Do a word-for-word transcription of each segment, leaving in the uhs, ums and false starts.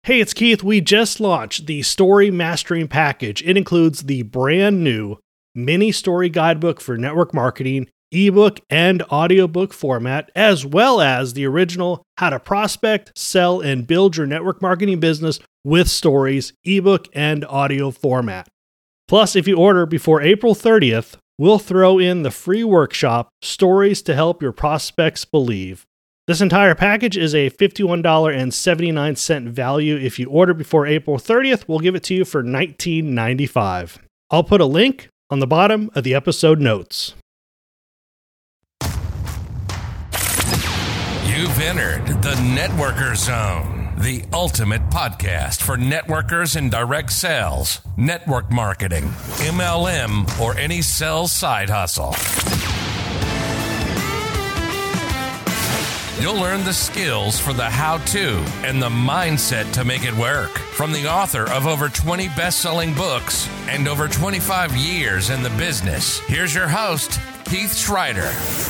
Hey, it's Keith. We just launched the Story Mastering Package. It includes the brand new mini story guidebook for network marketing, ebook and audiobook format, as well as the original How to Prospect, Sell, and Build Your Network Marketing Business with Stories, ebook and audio format. Plus, if you order before April thirtieth, we'll throw in the free workshop, Stories to Help Your Prospects Believe. This entire package is a fifty-one dollars and seventy-nine cents value. If you order before April thirtieth, we'll give it to you for nineteen ninety-five. I'll put a link on the bottom of the episode notes. You've entered the Networker Zone, the ultimate podcast for networkers in direct sales, network marketing, M L M, or any sales side hustle. You'll learn the skills for the how-to and the mindset to make it work from the author of over twenty best-selling books and over twenty-five years in the business. Here's your host, Keith Schreider.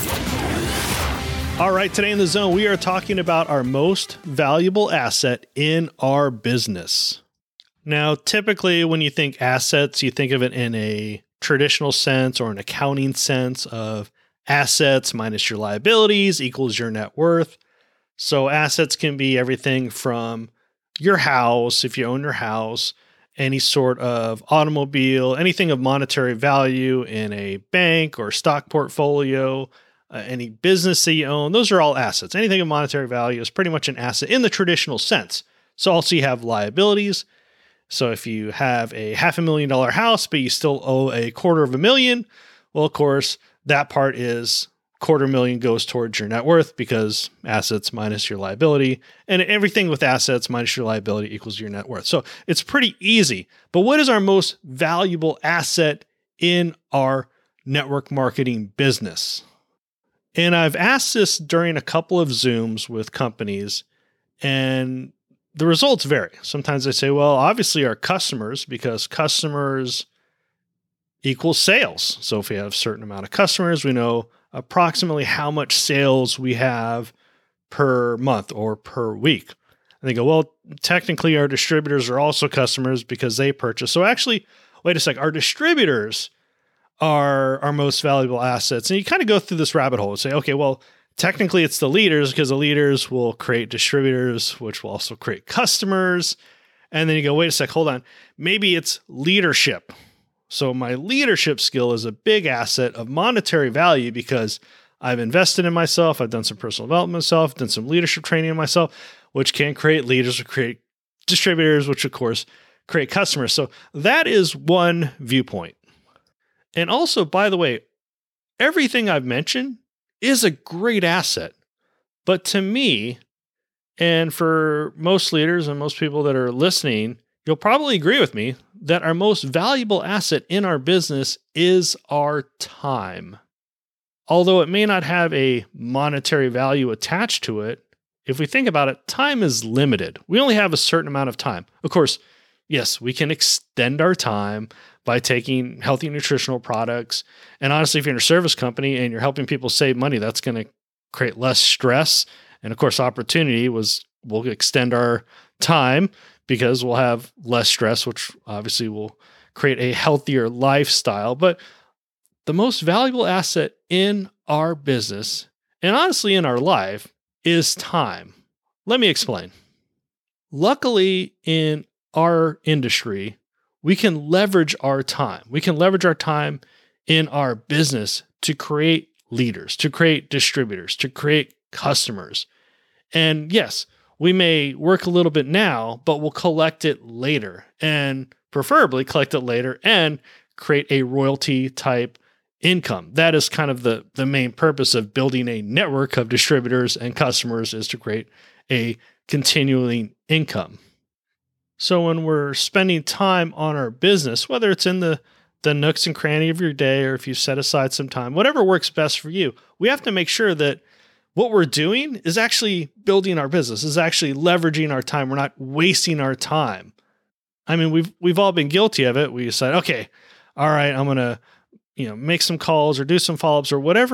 All right, today in the zone, we are talking about our most valuable asset in our business. Now, typically when you think assets, you think of it in a traditional sense or an accounting sense of assets minus your liabilities equals your net worth. So assets can be everything from your house, if you own your house, any sort of automobile, anything of monetary value in a bank or stock portfolio, uh, any business that you own. Those are all assets. Anything of monetary value is pretty much an asset in the traditional sense. So also you have liabilities. So if you have a half a million dollar house, but you still owe a quarter of a million, well, of course, that part is quarter million goes towards your net worth because assets minus your liability, and everything with assets minus your liability equals your net worth. So it's pretty easy. But what is our most valuable asset in our network marketing business? And I've asked this during a couple of Zooms with companies, and the results vary. Sometimes they say, well, obviously our customers, because customers equals sales. So if we have a certain amount of customers, we know approximately how much sales we have per month or per week. And they go, well, technically our distributors are also customers because they purchase. So actually, wait a sec, our distributors are our most valuable assets. And you kind of go through this rabbit hole and say, okay, well, technically it's the leaders because the leaders will create distributors, which will also create customers. And then you go, wait a sec, hold on. Maybe it's leadership. So my leadership skill is a big asset of monetary value because I've invested in myself. I've done some personal development myself, done some leadership training in myself, which can create leaders, or create distributors, which of course create customers. So that is one viewpoint. And also, by the way, everything I've mentioned is a great asset. But to me, and for most leaders and most people that are listening, you'll probably agree with me that our most valuable asset in our business is our time. Although it may not have a monetary value attached to it, if we think about it, time is limited. We only have a certain amount of time. Of course, yes, we can extend our time by taking healthy nutritional products. And honestly, if you're in a service company and you're helping people save money, that's going to create less stress. And of course, opportunity was we'll extend our time because we'll have less stress, which obviously will create a healthier lifestyle. But the most valuable asset in our business, and honestly in our life, is time. Let me explain. Luckily, in our industry, we can leverage our time. We can leverage our time in our business to create leaders, to create distributors, to create customers. And yes, we may work a little bit now, but we'll collect it later, and preferably collect it later and create a royalty type income. That is kind of the, the main purpose of building a network of distributors and customers, is to create a continuing income. So when we're spending time on our business, whether it's in the, the nooks and cranny of your day, or if you set aside some time, whatever works best for you, we have to make sure that what we're doing is actually building our business, is actually leveraging our time. We're not wasting our time. I mean, we've we've all been guilty of it. We decide, okay, all right, I'm going to, you know, make some calls or do some follow-ups or whatever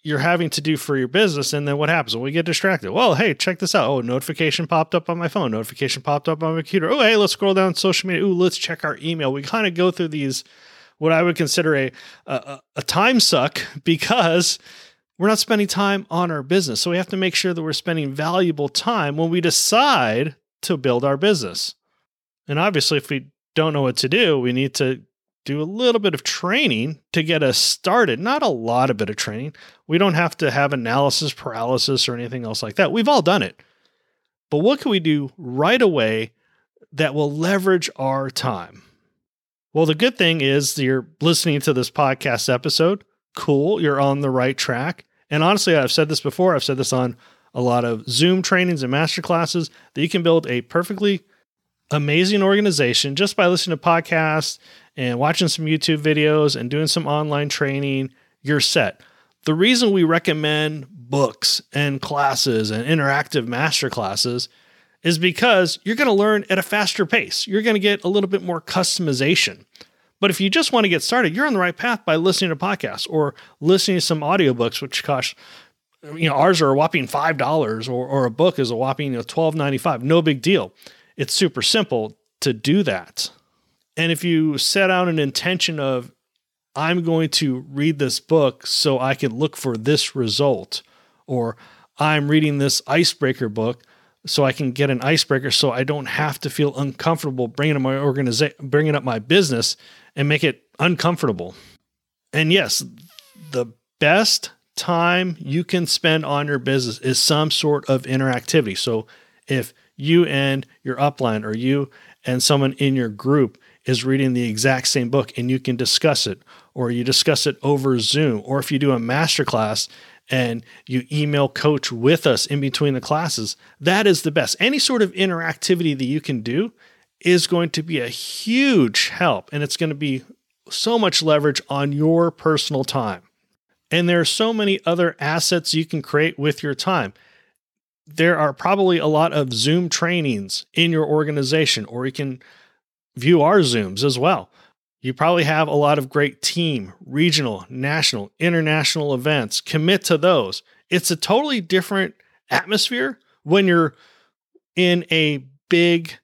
you're having to do for your business. And then what happens when we get distracted? Well, hey, check this out. Oh, notification popped up on my phone. Notification popped up on my computer. Oh, hey, let's scroll down social media. Ooh, let's check our email. We kind of go through these, what I would consider a, a, a time suck, because we're not spending time on our business. So we have to make sure that we're spending valuable time when we decide to build our business. And obviously, if we don't know what to do, we need to do a little bit of training to get us started. Not a lot of bit of training. We don't have to have analysis paralysis or anything else like that. We've all done it. But what can we do right away that will leverage our time? Well, the good thing is you're listening to this podcast episode. Cool. You're on the right track. And honestly, I've said this before. I've said this on a lot of Zoom trainings and masterclasses, that you can build a perfectly amazing organization just by listening to podcasts and watching some YouTube videos and doing some online training. You're set. The reason we recommend books and classes and interactive master classes is because you're going to learn at a faster pace. You're going to get a little bit more customization. But if you just want to get started, you're on the right path by listening to podcasts or listening to some audiobooks, which cost, you know, ours are a whopping five dollars, or, or a book is a whopping, you know, twelve ninety-five. No big deal. It's super simple to do that. And if you set out an intention of, I'm going to read this book so I can look for this result, or I'm reading this icebreaker book so I can get an icebreaker so I don't have to feel uncomfortable bringing up my organiza- bringing up my business and make it uncomfortable. And yes, the best time you can spend on your business is some sort of interactivity. So if you and your upline, or you and someone in your group is reading the exact same book and you can discuss it, or you discuss it over Zoom, or if you do a masterclass and you email coach with us in between the classes, that is the best. Any sort of interactivity that you can do is going to be a huge help, and it's going to be so much leverage on your personal time. And there are so many other assets you can create with your time. There are probably a lot of Zoom trainings in your organization, or you can view our Zooms as well. You probably have a lot of great team, regional, national, international events. Commit to those. It's a totally different atmosphere when you're in a big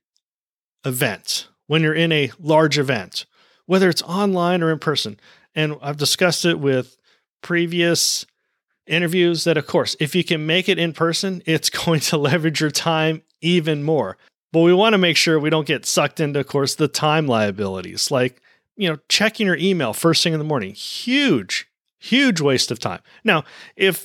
event, when you're in a large event, whether it's online or in person. And I've discussed it with previous interviews that, of course, if you can make it in person, it's going to leverage your time even more. But we want to make sure we don't get sucked into, of course, the time liabilities, like, you know, checking your email first thing in the morning. Huge, huge waste of time. Now, if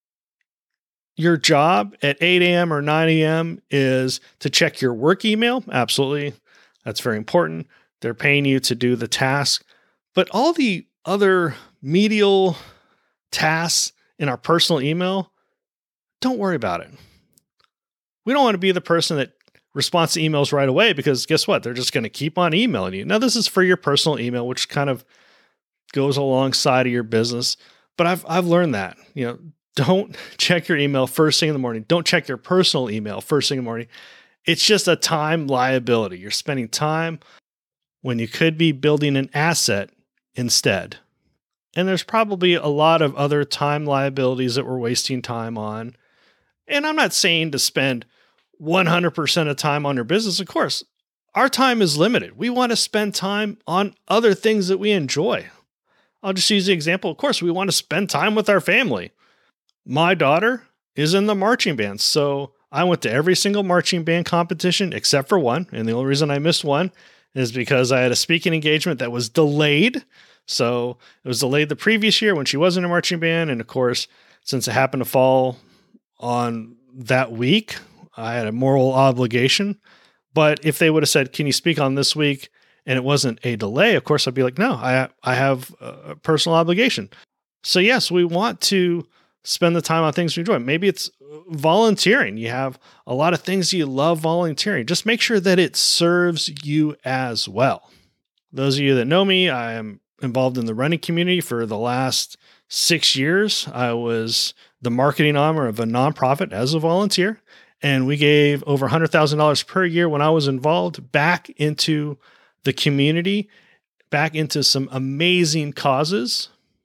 your job at eight a.m. or nine a.m. is to check your work email, absolutely, that's very important. They're paying you to do the task. But all the other medial tasks in our personal email, don't worry about it. We don't want to be the person that responds to emails right away, because guess what? They're just going to keep on emailing you. Now, this is for your personal email, which kind of goes alongside of your business. But I've I've learned that, you know, don't check your email first thing in the morning. Don't check your personal email first thing in the morning. It's just a time liability. You're spending time when you could be building an asset instead. And there's probably a lot of other time liabilities that we're wasting time on. And I'm not saying to spend one hundred percent of time on your business. Of course, our time is limited. We want to spend time on other things that we enjoy. I'll just use the example. Of course, we want to spend time with our family. My daughter is in the marching band, so I went to every single marching band competition except for one. And the only reason I missed one is because I had a speaking engagement that was delayed. So it was delayed the previous year when she was in a marching band. And of course, since it happened to fall on that week, I had a moral obligation. But if they would have said, can you speak on this week? And it wasn't a delay, of course, I'd be like, no, I I have a personal obligation. So yes, we want to spend the time on things we enjoy. Maybe it's volunteering. You have a lot of things you love volunteering. Just make sure that it serves you as well. Those of you that know me, I am involved in the running community for the last six years. I was the marketing arm of a nonprofit as a volunteer, and we gave over one hundred thousand dollars per year when I was involved back into the community, back into some amazing causes.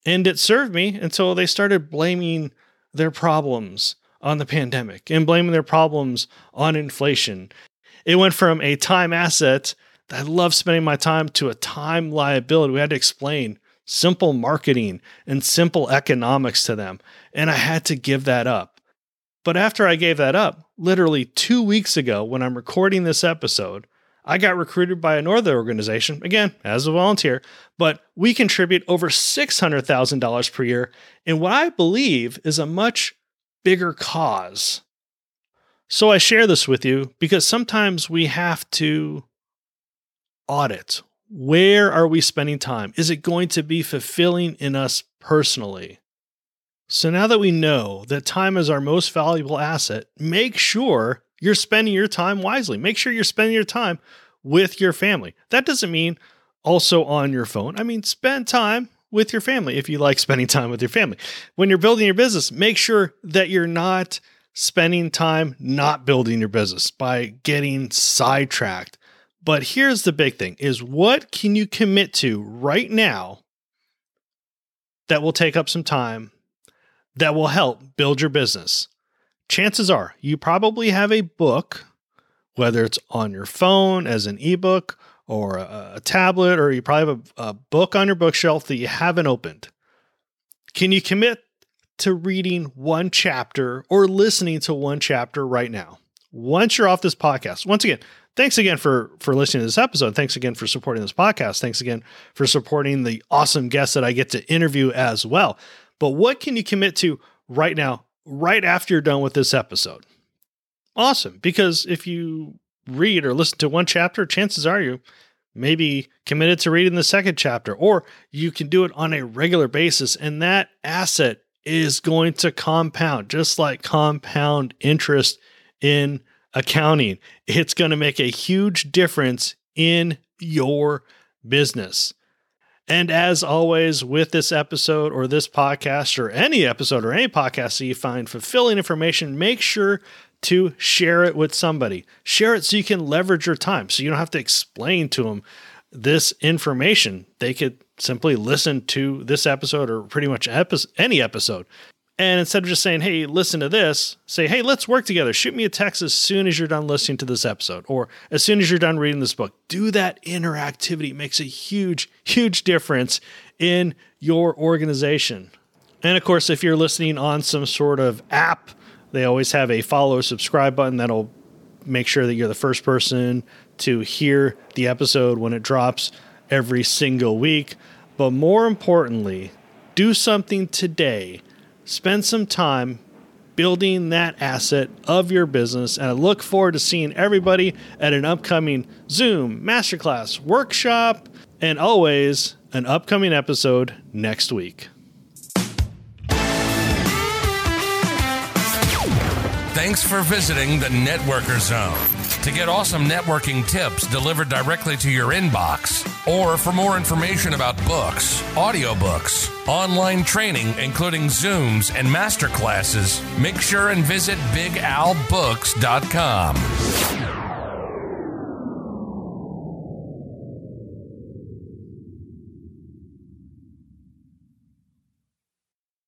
And it served me until they started blaming their problems on the pandemic and blaming their problems on inflation. It went from a time asset that I love spending my time to a time liability. We had to explain simple marketing and simple economics to them. And I had to give that up. But after I gave that up, literally two weeks ago, when I'm recording this episode, I got recruited by another organization, again, as a volunteer, but we contribute over six hundred thousand dollars per year in what I believe is a much bigger cause. So I share this with you because sometimes we have to audit. Where are we spending time? Is it going to be fulfilling in us personally? So now that we know that time is our most valuable asset, make sure you're spending your time wisely. Make sure you're spending your time with your family. That doesn't mean also on your phone. I mean, spend time with your family if you like spending time with your family. When you're building your business, make sure that you're not spending time not building your business by getting sidetracked. But here's the big thing is what can you commit to right now that will take up some time that will help build your business? Chances are you probably have a book, whether it's on your phone as an ebook or a, a tablet, or you probably have a, a book on your bookshelf that you haven't opened. Can you commit to reading one chapter or listening to one chapter right now? Once you're off this podcast, once again, thanks again for, for listening to this episode. Thanks again for supporting this podcast. Thanks again for supporting the awesome guests that I get to interview as well. But what can you commit to right now, right after you're done with this episode? Awesome. Because if you read or listen to one chapter, chances are you maybe committed to reading the second chapter, or you can do it on a regular basis. And that asset is going to compound, just like compound interest in accounting. It's going to make a huge difference in your business. And as always, with this episode or this podcast or any episode or any podcast that you find fulfilling information, make sure to share it with somebody. Share it so you can leverage your time, so you don't have to explain to them this information. They could simply listen to this episode or pretty much epi- any episode. And instead of just saying, hey, listen to this, say, hey, let's work together. Shoot me a text as soon as you're done listening to this episode or as soon as you're done reading this book. Do that interactivity. It makes a huge, huge difference in your organization. And of course, if you're listening on some sort of app, they always have a follow or subscribe button that'll make sure that you're the first person to hear the episode when it drops every single week. But more importantly, do something today. Spend some time building that asset of your business. And I look forward to seeing everybody at an upcoming Zoom, masterclass, workshop, and always an upcoming episode next week. Thanks for visiting the Networker Zone. To get awesome networking tips delivered directly to your inbox, or for more information about books, audiobooks, online training, including Zooms and masterclasses, make sure and visit big al books dot com.